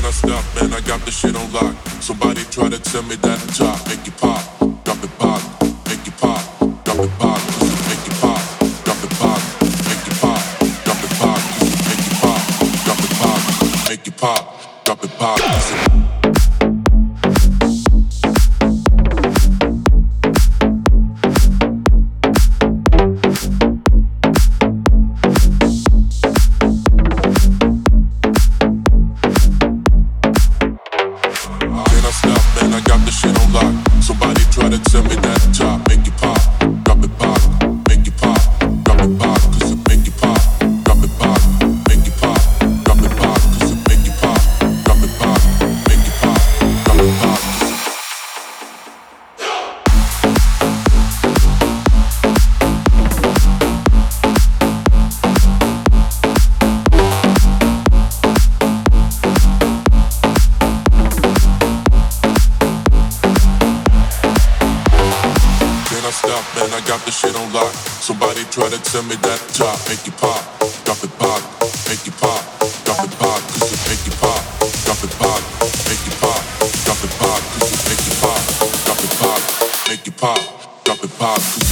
I stop, man, I got the shit on lock. Somebody try to tell me that I'm top. Make it pop, drop it pop, make it pop, drop it pop, make it pop, drop it pop, make it pop, drop it pop, make it pop, drop it pop, make it pop, drop it pop. Man, I got the shit on lock. Somebody try to tell me that I'm top. Make it pop, drop it pop, make it pop, drop it pop, cause it make it pop, drop it pop, make it pop, drop it pop, cause it make it pop, drop it pop, make it pop, drop it pop.